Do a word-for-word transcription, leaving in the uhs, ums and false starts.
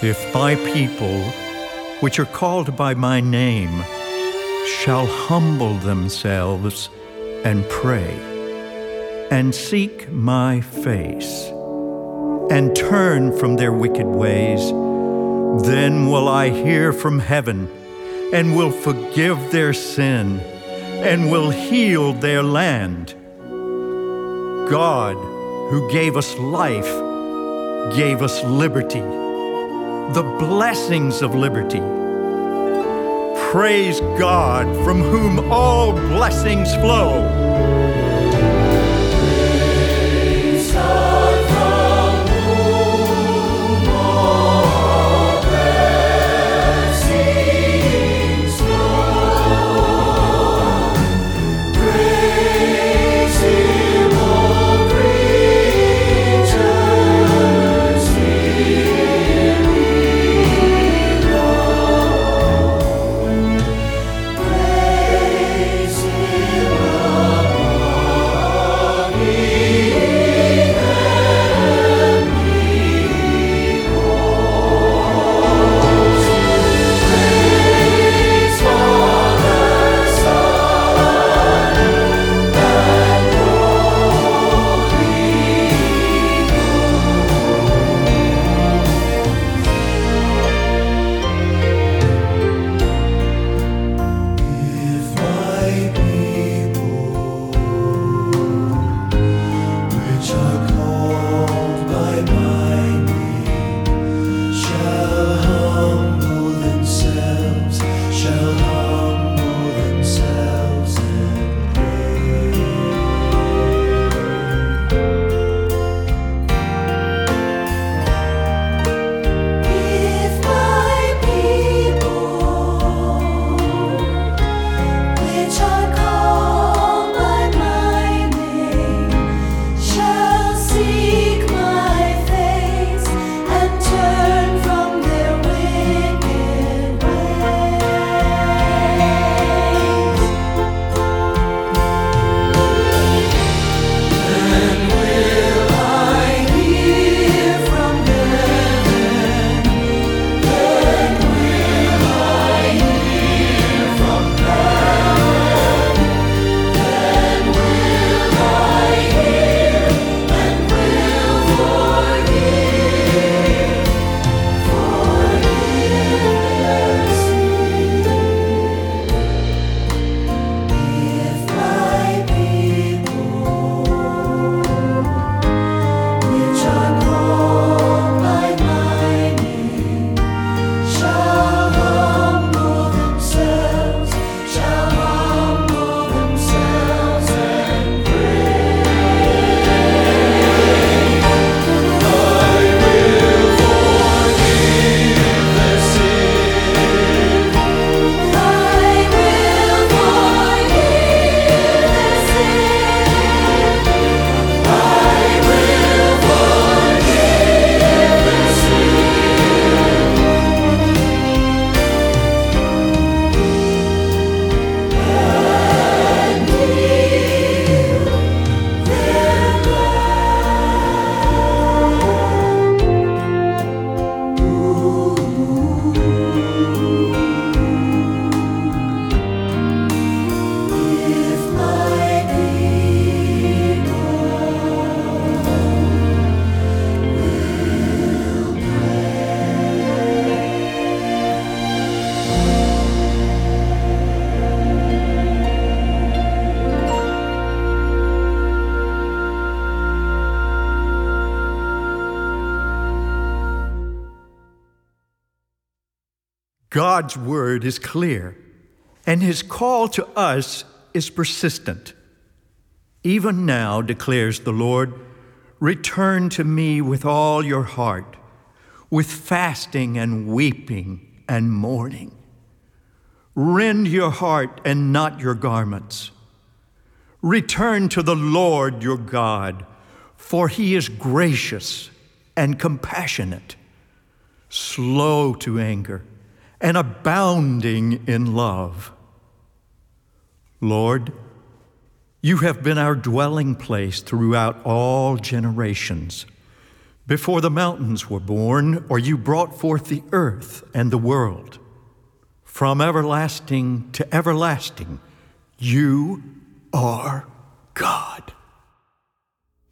If my people, which are called by my name, shall humble themselves and pray, and seek my face, and turn from their wicked ways, then will I hear from heaven, and will forgive their sin, and will heal their land. God, who gave us life, gave us liberty, the blessings of liberty. Praise God, from whom all blessings flow. God's word is clear, and his call to us is persistent. Even now, declares the Lord, return to me with all your heart, with fasting and weeping and mourning. Rend your heart and not your garments. Return to the Lord your God, for he is gracious and compassionate, slow to anger, and abounding in love. Lord, you have been our dwelling place throughout all generations. Before the mountains were born, or you brought forth the earth and the world, from everlasting to everlasting, you are God.